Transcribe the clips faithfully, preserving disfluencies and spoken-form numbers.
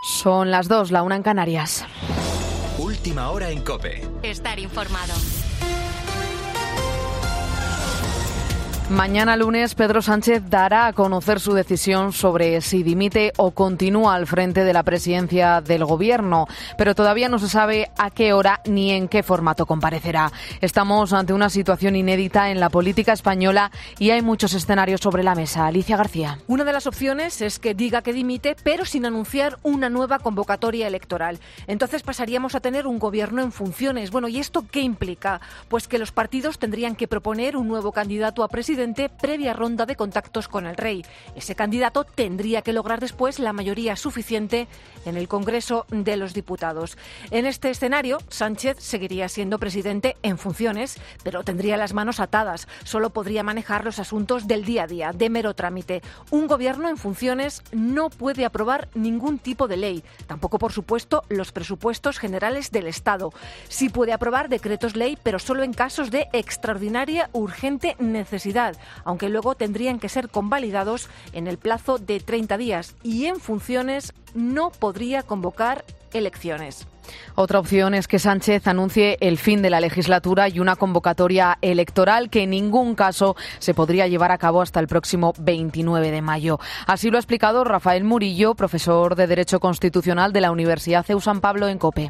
Son las dos, la una en Canarias. Última hora en COPE. Estar informado. Mañana lunes, Pedro Sánchez dará a conocer su decisión sobre si dimite o continúa al frente de la presidencia del Gobierno, pero todavía no se sabe a qué hora ni en qué formato comparecerá. Estamos ante una situación inédita en la política española y hay muchos escenarios sobre la mesa. Alicia García. Una de las opciones es que diga que dimite, pero sin anunciar una nueva convocatoria electoral. Entonces pasaríamos a tener un Gobierno en funciones. Bueno, ¿y esto qué implica? Pues que los partidos tendrían que proponer un nuevo candidato a presidente previa ronda de contactos con el rey. Ese candidato tendría que lograr después la mayoría suficiente en el Congreso de los Diputados. En este escenario, Sánchez seguiría siendo presidente en funciones, pero tendría las manos atadas. Solo podría manejar los asuntos del día a día, de mero trámite. Un gobierno en funciones no puede aprobar ningún tipo de ley. Tampoco, por supuesto, los presupuestos generales del Estado. Sí puede aprobar decretos ley, pero solo en casos de extraordinaria, urgente necesidad, aunque luego tendrían que ser convalidados en el plazo de treinta días, y en funciones no podría convocar elecciones. Otra opción es que Sánchez anuncie el fin de la legislatura y una convocatoria electoral que en ningún caso se podría llevar a cabo hasta el próximo veintinueve de mayo. Así lo ha explicado Rafael Murillo, profesor de Derecho Constitucional de la Universidad C E U San Pablo en COPE.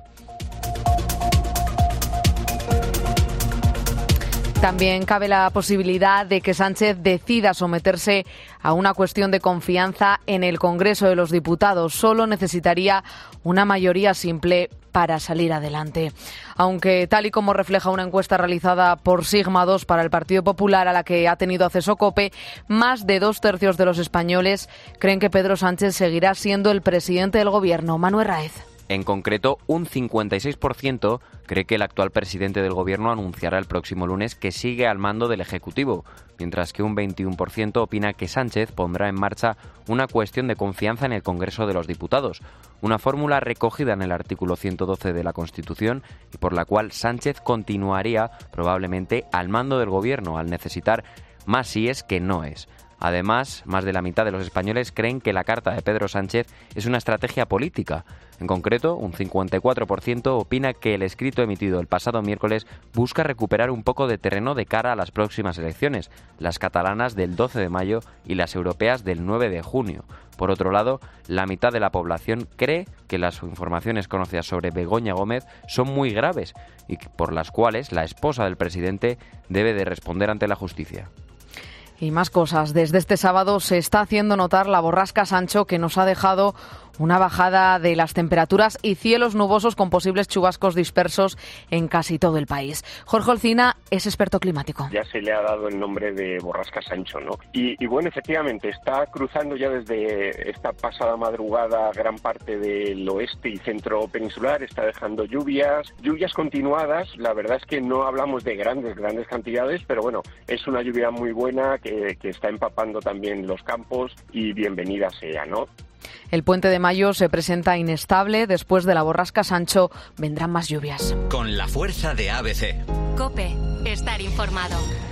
También cabe la posibilidad de que Sánchez decida someterse a una cuestión de confianza en el Congreso de los Diputados. Solo necesitaría una mayoría simple para salir adelante. Aunque, tal y como refleja una encuesta realizada por Sigma dos para el Partido Popular, a la que ha tenido acceso COPE, más de dos tercios de los españoles creen que Pedro Sánchez seguirá siendo el presidente del Gobierno. Manuel Raez. En concreto, un cincuenta y seis por ciento cree que el actual presidente del Gobierno anunciará el próximo lunes que sigue al mando del Ejecutivo, mientras que un veintiuno por ciento opina que Sánchez pondrá en marcha una cuestión de confianza en el Congreso de los Diputados, una fórmula recogida en el artículo ciento doce de la Constitución y por la cual Sánchez continuaría probablemente al mando del Gobierno al necesitar más síes que noes. Además, más de la mitad de los españoles creen que la carta de Pedro Sánchez es una estrategia política. En concreto, un cincuenta y cuatro por ciento opina que el escrito emitido el pasado miércoles busca recuperar un poco de terreno de cara a las próximas elecciones, las catalanas del doce de mayo y las europeas del nueve de junio. Por otro lado, la mitad de la población cree que las informaciones conocidas sobre Begoña Gómez son muy graves y por las cuales la esposa del presidente debe de responder ante la justicia. Y más cosas. Desde este sábado se está haciendo notar la borrasca Sancho, que nos ha dejado una bajada de las temperaturas y cielos nubosos con posibles chubascos dispersos en casi todo el país. Jorge Olcina es experto climático. Ya se le ha dado el nombre de borrasca Sancho, ¿no? Y, y bueno, efectivamente, está cruzando ya desde esta pasada madrugada gran parte del oeste y centro peninsular, está dejando lluvias, lluvias continuadas. La verdad es que no hablamos de grandes, grandes cantidades, pero bueno, es una lluvia muy buena que, que está empapando también los campos y bienvenida sea, ¿no? El puente de mayo se presenta inestable. Después de la borrasca Sancho vendrán más lluvias. Con la fuerza de A B C. COPE. Estar informado.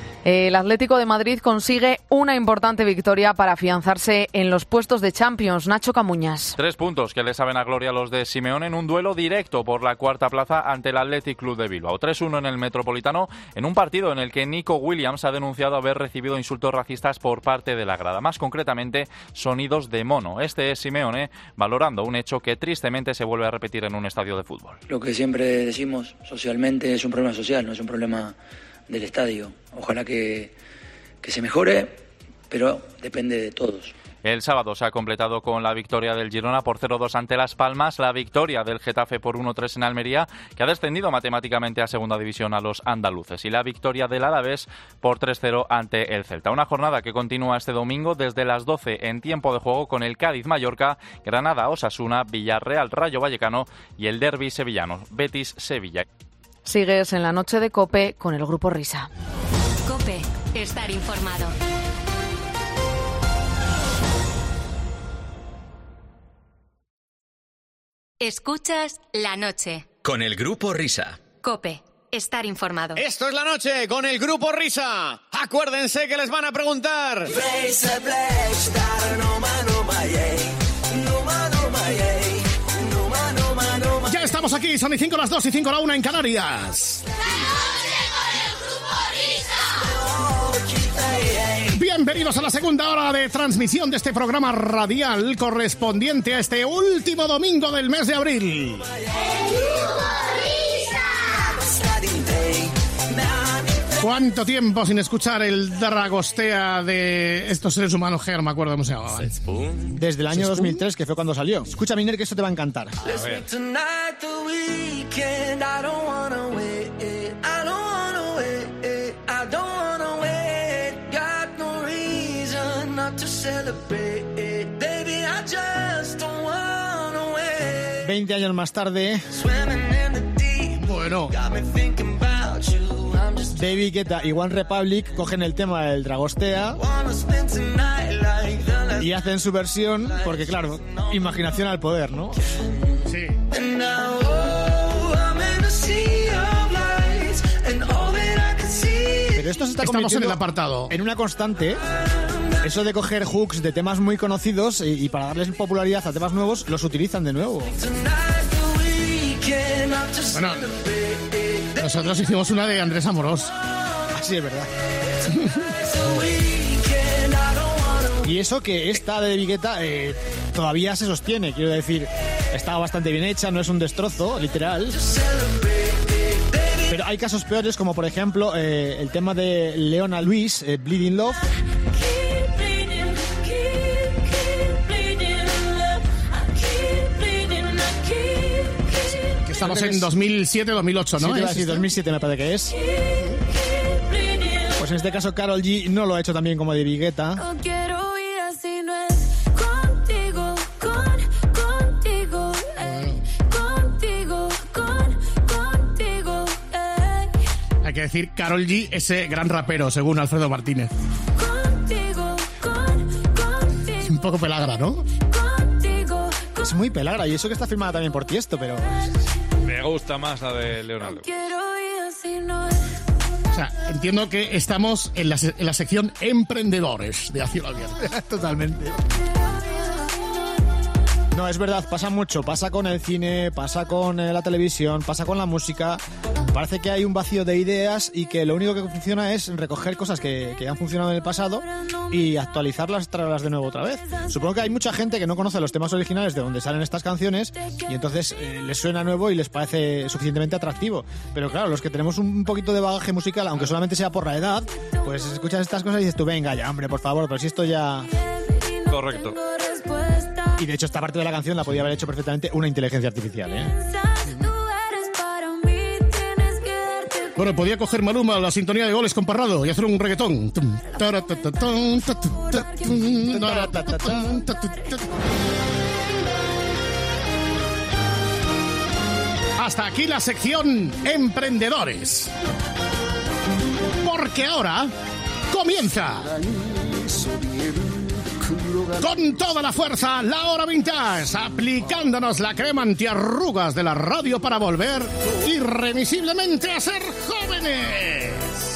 El Atlético de Madrid consigue una importante victoria para afianzarse en los puestos de Champions. Nacho Camuñas. Tres puntos que le saben a gloria a los de Simeone en un duelo directo por la cuarta plaza ante el Athletic Club de Bilbao. tres uno en el Metropolitano, en un partido en el que Nico Williams ha denunciado haber recibido insultos racistas por parte de la grada. Más concretamente, sonidos de mono. Este es Simeone valorando un hecho que tristemente se vuelve a repetir en un estadio de fútbol. Lo que siempre decimos socialmente es un problema social, no es un problema del estadio. Ojalá que, que se mejore, pero depende de todos. El sábado se ha completado con la victoria del Girona por cero dos ante Las Palmas, la victoria del Getafe por uno tres en Almería, que ha descendido matemáticamente a segunda división a los andaluces, y la victoria del Alavés por tres cero ante el Celta. Una jornada que continúa este domingo desde las doce en tiempo de juego con el Cádiz-Mallorca, Granada-Osasuna, Villarreal-Rayo Vallecano y el derbi sevillano, Betis-Sevilla. Sigues en la noche de COPE con el Grupo Risa. COPE. Estar informado. Escuchas La Noche. Con el Grupo Risa. COPE. Estar informado. Esto es La Noche con el Grupo Risa. Acuérdense que les van a preguntar. aquí, son y cinco las dos y cinco la una en Canarias. Bienvenidos a la segunda hora de transmisión de este programa radial correspondiente a este último domingo del mes de abril. ¿Cuánto tiempo sin escuchar el Dragostea de estos seres humanos que no me acuerdo cómo se llamaban? Desde el año dos mil tres, que fue cuando salió. Escucha, Miner, que esto te va a encantar. A ver. veinte años más tarde. Bueno. David Guetta y One Republic cogen el tema del Dragostea y hacen su versión, porque claro, imaginación al poder, ¿no? Sí. Pero esto se está Estamos en convirtiendo el apartado. en una constante. Eso de coger hooks de temas muy conocidos y, y para darles popularidad a temas nuevos, los utilizan de nuevo. Bueno, nosotros hicimos una de Andrés Amorós. Así es verdad. Y eso que esta de David Guetta eh, todavía se sostiene, quiero decir, está bastante bien hecha, no es un destrozo, literal. Pero hay casos peores, como por ejemplo eh, el tema de Leona Lewis, eh, Bleeding Love. Estamos en dos mil siete dos mil ocho, ¿no? Sí, te iba a ¿Es decir, esto? dos mil siete me parece que es. Pues en este caso Karol G no lo ha hecho tan bien como David Guetta. No quiero ir así, no es contigo, con, contigo, ey, contigo, con, contigo, ey. Hay que decir Karol G, ese gran rapero, según Alfredo Martínez. Contigo, con, contigo. Es un poco pelagra, ¿no? Contigo, Es muy pelagra, y eso que está firmada también por Tiesto, pero... Me gusta más la de Leonardo. quiero ir así, no es. O sea, entiendo que estamos en la, se- en la sección emprendedores de Acción Abierta. Totalmente. No, es verdad, pasa mucho. Pasa con el cine, pasa con eh, la televisión, pasa con la música. Parece que hay un vacío de ideas y que lo único que funciona es recoger cosas que, que han funcionado en el pasado y actualizarlas, traerlas de nuevo otra vez. Supongo que hay mucha gente que no conoce los temas originales de donde salen estas canciones y entonces eh, les suena nuevo y les parece suficientemente atractivo. Pero claro, los que tenemos un poquito de bagaje musical, aunque solamente sea por la edad, pues escuchas estas cosas y dices tú, venga ya, hombre, por favor, pero si esto ya... Correcto. Y de hecho esta parte de la canción la podía haber hecho perfectamente una inteligencia artificial, ¿eh? Bueno, podía coger Maluma la sintonía de Goles con Parrado y hacer un reggaetón. Hasta aquí la sección Emprendedores. Porque ahora comienza con toda la fuerza la hora vintage, aplicándonos la crema antiarrugas de la radio para volver irremisiblemente a ser jóvenes.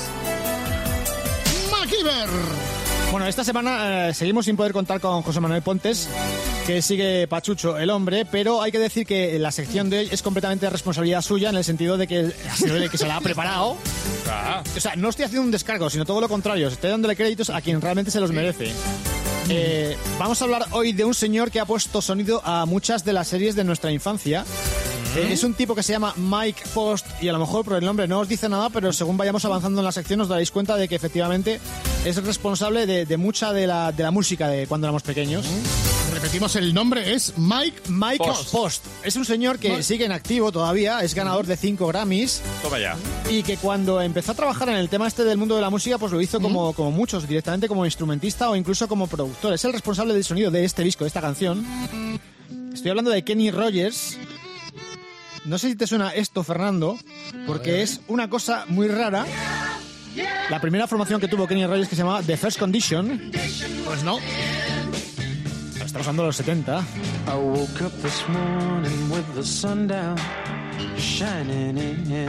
MacGyver. Bueno, esta semana eh, seguimos sin poder contar con José Manuel Pontes, que sigue pachucho el hombre, pero hay que decir que la sección de hoy es completamente responsabilidad suya en el sentido de que ha sido él el que se la ha preparado. Ah. O sea, no estoy haciendo un descargo, sino todo lo contrario, estoy dándole créditos a quien realmente se los merece. Eh, vamos a hablar hoy de un señor que ha puesto sonido a muchas de las series de nuestra infancia. Eh, es un tipo que se llama Mike Post y a lo mejor por el nombre no os dice nada, pero según vayamos avanzando en la sección os daréis cuenta de que efectivamente es responsable de, de mucha de la, de la música de cuando éramos pequeños. Repetimos, el nombre es Mike Mike Post. Post. Es un señor que Mike. sigue en activo todavía, es ganador de cinco Grammys Toma ya. y que cuando empezó a trabajar en el tema este del mundo de la música, pues lo hizo como, como muchos, directamente como instrumentista o incluso como productor. Es el responsable del sonido de este disco, de esta canción. Estoy hablando de Kenny Rogers. No sé si te suena esto, Fernando, porque es una cosa muy rara. La primera formación que tuvo Kenny Rogers, que se llamaba The First Condition. Pues no. Estamos hablando de los setenta. I woke up this morning with the sun down, shining in.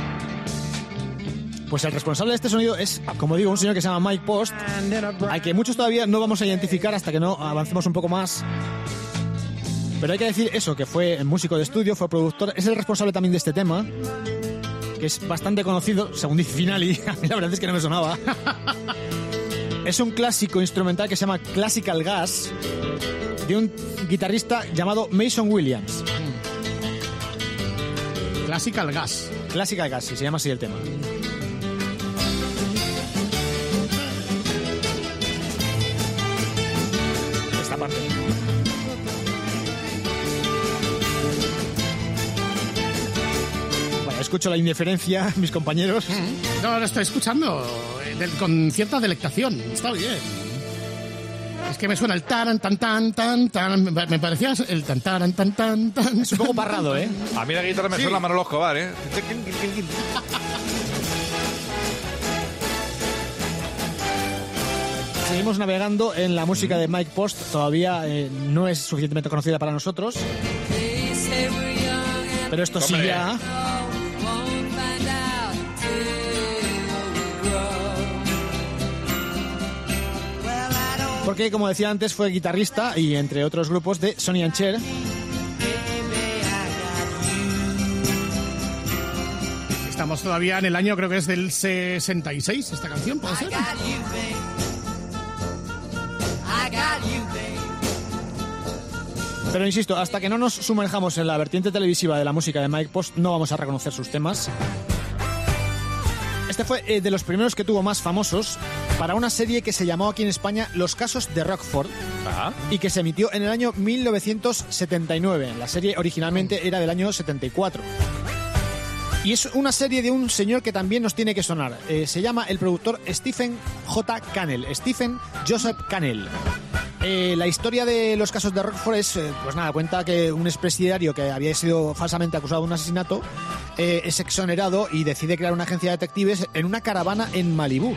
Pues el responsable de este sonido es, como digo, un señor que se llama Mike Post, al que muchos todavía no vamos a identificar hasta que no avancemos un poco más. Pero hay que decir eso, que fue músico de estudio, fue productor, es el responsable también de este tema, que es bastante conocido, según dice Finali, a mí la verdad es que no me sonaba. Es un clásico instrumental que se llama Classical Gas, de un guitarrista llamado Mason Williams. Classical Gas. Classical Gas, sí, se llama así el tema. Esta parte. Bueno, escucho la indiferencia, mis compañeros. No, lo estoy escuchando eh, de- con cierta delectación. Está bien. Es que me suena el taran, tan, tan, tan, tan. Me me parecía el tan, taran, tan, tan, tan. Es un poco parrado, ¿eh? A mí la guitarra me Sí. suena a Manolo Escobar, ¿eh? Seguimos navegando en la música de Mike Post. Todavía eh, no es suficientemente conocida para nosotros. Pero esto sí Hombre. ya. Porque, como decía antes, fue guitarrista y entre otros grupos de Sonny and Cher. Estamos todavía en el año, creo que es del sesenta y seis, esta canción, ¿puede ser? Pero insisto, hasta que no nos sumerjamos en la vertiente televisiva de la música de Mike Post, no vamos a reconocer sus temas. Este fue eh, de los primeros que tuvo más famosos para una serie que se llamó aquí en España Los Casos de Rockford y que se emitió en el año mil novecientos setenta y nueve. La serie originalmente era del año setenta y cuatro. Y es una serie de un señor que también nos tiene que sonar. Eh, se llama el productor Stephen J. Cannell. Stephen Joseph Cannell. Eh, la historia de Los Casos de Rockford es, eh, pues nada, cuenta que un expresidiario que había sido falsamente acusado de un asesinato eh, es exonerado y decide crear una agencia de detectives en una caravana en Malibú.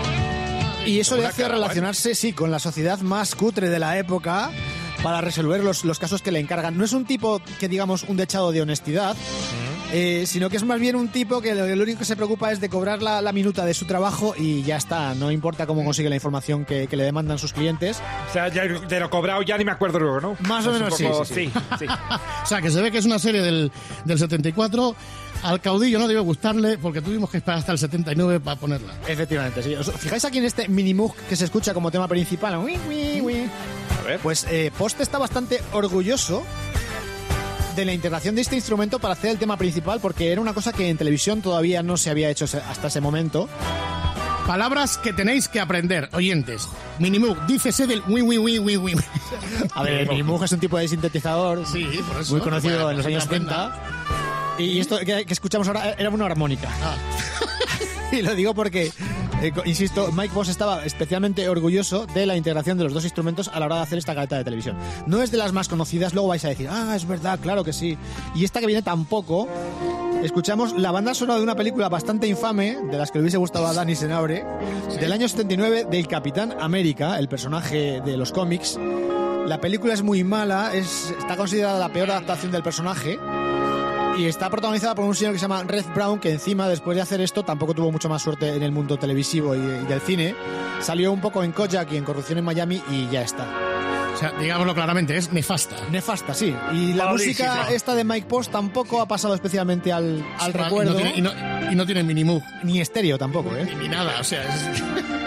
Y eso le ¿Una hace caravana? relacionarse, sí, con la sociedad más cutre de la época para resolver los, los casos que le encargan. No es un tipo que, digamos, un dechado de honestidad, eh, sino que es más bien un tipo que lo, lo único que se preocupa es de cobrar la, la minuta de su trabajo y ya está. No importa cómo consigue la información que, que le demandan sus clientes. O sea, ya de lo cobrado ya ni me acuerdo luego, ¿no? Más o Es un menos poco- sí, sí, sí. sí. O sea, que se ve que es una serie del, del setenta y cuatro. Al caudillo no debe gustarle porque tuvimos que esperar hasta el setenta y nueve para ponerla. Efectivamente, sí. ¿Os fijáis aquí en este mini-mug que se escucha como tema principal? Ui, ui, ui. A ver. Pues eh, Post está bastante orgulloso de la integración de este instrumento para hacer el tema principal, porque era una cosa que en televisión todavía no se había hecho se- hasta ese momento. Palabras que tenéis que aprender, oyentes. Minimoog, dícese del wi wi wi wi wi. A ver, el mini-mug es un tipo de sintetizador Sí, por eso. muy conocido Bueno, en los pues años aprenda. setenta. Y esto que, que escuchamos ahora era una armónica. Ah. Y lo digo porque, eh, co- insisto, Mike Post estaba especialmente orgulloso de la integración de los dos instrumentos a la hora de hacer esta careta de televisión. No es de las más conocidas, luego vais a decir, ah, es verdad, claro que sí. Y esta que viene tampoco. Escuchamos la banda sonora de una película bastante infame, de las que le hubiese gustado a Dani Senabre, del año setenta y nueve, del Capitán América, el personaje de los cómics. La película es muy mala, es, está considerada la peor adaptación del personaje. Y está protagonizada por un señor que se llama Red Brown, que encima, después de hacer esto, tampoco tuvo mucho más suerte en el mundo televisivo y, y del cine. Salió un poco en Kojak y en Corrupción en Miami y ya está. O sea, digámoslo claramente, es nefasta. Nefasta, sí. Y la Malísima. música esta de Mike Post tampoco ha pasado especialmente al, al Y no recuerdo. tiene- Y no, y no tiene Minimoog. Ni estéreo tampoco, ¿eh? Ni, ni nada, o sea, es...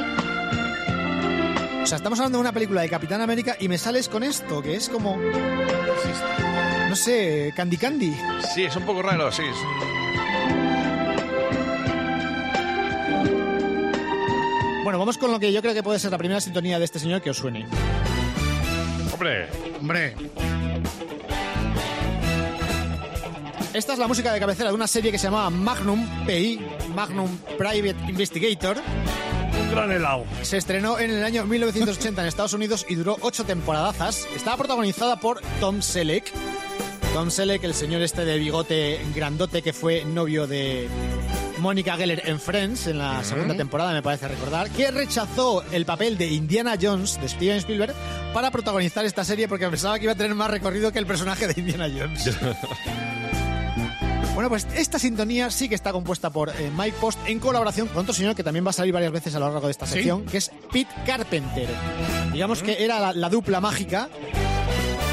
O sea, estamos hablando de una película de Capitán América y me sales con esto, que es como... No sé, Candy Candy. Sí, es un poco raro, sí. es un- Bueno, vamos con lo que yo creo que puede ser la primera sintonía de este señor que os suene. Hombre, Hombre, Esta es la música de cabecera de una serie que se llamaba Magnum P I, Magnum Private Investigator. Un gran helado. Se estrenó en el año mil novecientos ochenta en Estados Unidos y duró ocho temporadazas. Estaba protagonizada por Tom Selleck. Tom Selleck, el señor este de bigote grandote que fue novio de Mónica Geller en Friends en la segunda temporada, me parece recordar, que rechazó el papel de Indiana Jones de Steven Spielberg para protagonizar esta serie porque pensaba que iba a tener más recorrido que el personaje de Indiana Jones. Bueno, pues esta sintonía sí que está compuesta por eh, Mike Post en colaboración con otro señor que también va a salir varias veces a lo largo de esta ¿Sí? sección, que es Pete Carpenter. Digamos que era la, la dupla mágica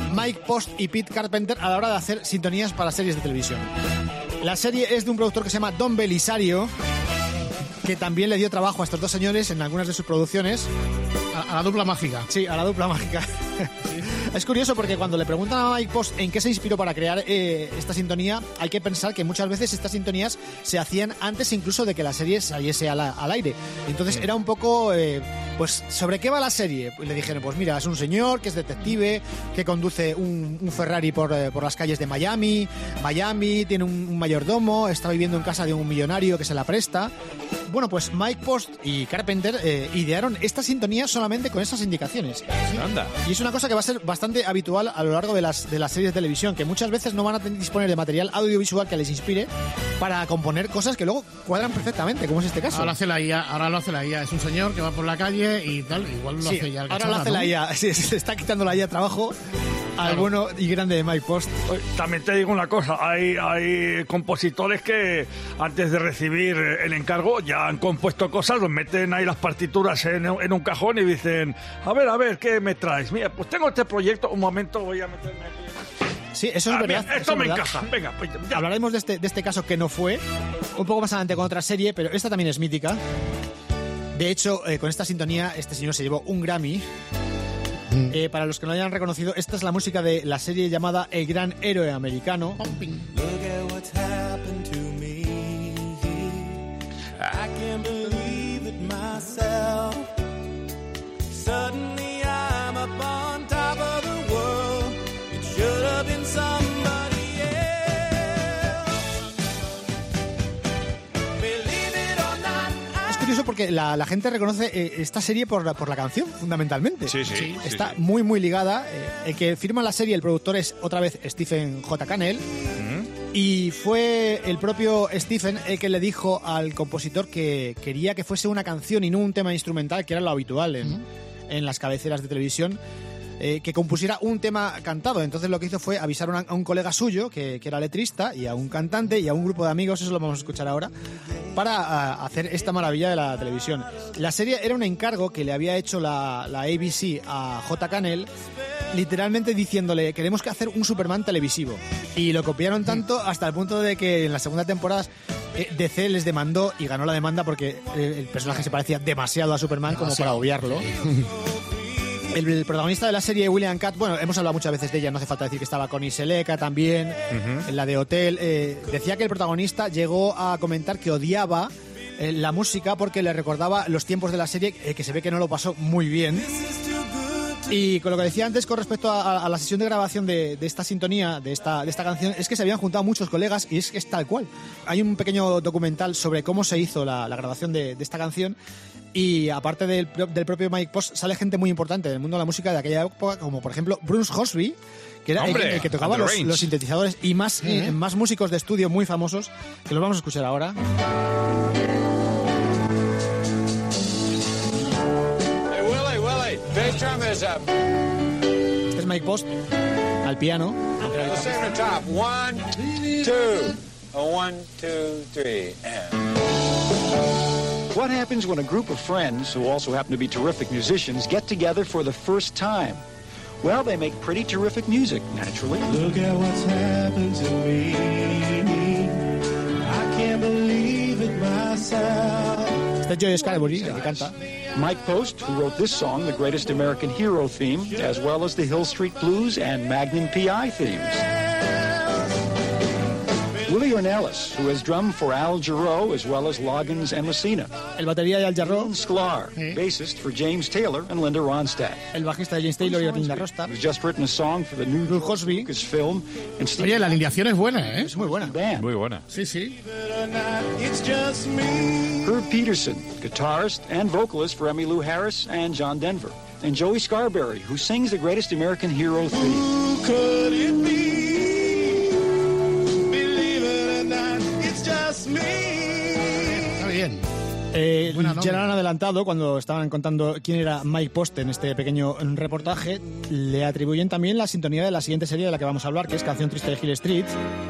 Mike Post y Pete Carpenter a la hora de hacer sintonías para series de televisión. La serie es de un productor que se llama Don Belisario, que también le dio trabajo a estos dos señores en algunas de sus producciones. A, a la dupla mágica. Sí, a la dupla mágica. Es curioso porque cuando le preguntan a Mike Post en qué se inspiró para crear eh, esta sintonía, hay que pensar que muchas veces estas sintonías se hacían antes incluso de que la serie saliese al, al aire. Entonces era un poco, eh, pues, ¿sobre qué va la serie? Y le dijeron, pues mira, es un señor que es detective, que conduce un, un Ferrari por, eh, por las calles de Miami, Miami, tiene un, un mayordomo, está viviendo en casa de un millonario que se la presta. Bueno, pues Mike Post y Carpenter eh, idearon esta sintonía solamente con esas indicaciones. Anda. Y es una cosa que va a ser bastante habitual a lo largo de las, de las series de televisión, que muchas veces no van a tener, disponer de material audiovisual que les inspire para componer cosas que luego cuadran perfectamente, como es este caso. Ahora hace la I A, ahora lo hace la I A. Es un señor que va por la calle y tal, igual lo Sí, hace ya el ahora cacharra, lo hace ¿no? la I A. Sí, se está quitando la I A trabajo al Claro. bueno y grande de Mike Post. También te digo una cosa, hay, hay compositores que antes de recibir el encargo ya han compuesto cosas, los meten ahí las partituras en, en un cajón y dicen, a ver, a ver, ¿qué me traes? Mira, pues tengo este proyecto, un momento voy a meterme aquí. Sí, eso es Ah, verdad. bien, eso esto es me verdad. encaja, venga, pues ya. Hablaremos de este, de este caso que no fue un poco más adelante con otra serie, pero esta también es mítica. De hecho, eh, con esta sintonía, este señor se llevó un Grammy. Eh, para los que no lo hayan reconocido, esta es la música de la serie llamada El Gran Héroe Americano. Look at what's happened to me. I can't believe it myself. Suddenly I'm up on top of the world. It should have been somebody else. Believe it or not. Es curioso porque la, la gente reconoce eh, esta serie por la, por la canción, fundamentalmente. Sí, sí, sí, Está sí. muy, muy ligada. Eh, el que firma la serie, el productor, es otra vez Stephen J. Cannell. Y fue el propio Stephen el que le dijo al compositor que quería que fuese una canción y no un tema instrumental, que era lo habitual en, en las cabeceras de televisión, eh, que compusiera un tema cantado. Entonces lo que hizo fue avisar a, una- a un colega suyo, que, que era letrista, y a un cantante y a un grupo de amigos, eso lo vamos a escuchar ahora, para a, hacer esta maravilla de la televisión. La serie era un encargo que le había hecho la, la A B C a J. Cannell, literalmente diciéndole, queremos que hacer un Superman televisivo. Y lo copiaron tanto hasta el punto de que en la segunda temporada eh, D C les demandó y ganó la demanda porque eh, el personaje se parecía demasiado a Superman como para obviarlo. El, el protagonista de la serie, William Katt, bueno, hemos hablado muchas veces de ella, no hace falta decir que estaba con Iseleca también, en la de Hotel. Eh, decía que el protagonista llegó a comentar que odiaba eh, la música porque le recordaba los tiempos de la serie, eh, que se ve que no lo pasó muy bien. Y con lo que decía antes con respecto a, a la sesión de grabación de, de esta sintonía, de esta, de esta canción, es que se habían juntado muchos colegas y es que es tal cual. Hay un pequeño documental sobre cómo se hizo la, la grabación de, de esta canción y aparte del, pro- del propio Mike Post sale gente muy importante del mundo de la música de aquella época, como por ejemplo Bruce Hosby, que era el, ¡Hombre! el que tocaba And the los, Range. los sintetizadores y más, eh, más músicos de estudio muy famosos, que los vamos a escuchar ahora. Hey, Willie, Willie, bass drum is up. Este es Mike Post al piano. Let's sing the top. One, two. A one, two, three, and. What happens when a group of friends, who also happen to be terrific musicians, get together for the first time? Well, they make pretty terrific music, naturally. Look at what's happened to me. I can't believe it myself. Este es Joe Scalaburi, el que canta. Mike Post, who wrote this song, the Greatest American Hero theme, as well as the Hill Street Blues and Magnum P I themes. Willie Ornelas, who has drummed for Al Jarreau as well as Loggins and Messina. El batería de Al Jarreau. Ian Sklar, bassist for James Taylor and Linda Ronstadt. El bajista de James Taylor y Linda Ronstadt. Who's just written a song for the new Lucasfilm. And Steve Oye, la alineación es buena, ¿eh? Es muy buena. Band. Muy buena. Sí, sí. It's just me. Herb Peterson, guitarist and vocalist for Emmylou Harris and John Denver. And Joey Scarberry, who sings the Greatest American Hero theme. Who could it be? Believe it or not, it's just me. Está bien. Eh, Buena ya nombre. lo han adelantado cuando estaban contando quién era Mike Post en este pequeño reportaje. Le atribuyen también la sintonía de la siguiente serie de la que vamos a hablar, que es Canción Triste de Hill Street.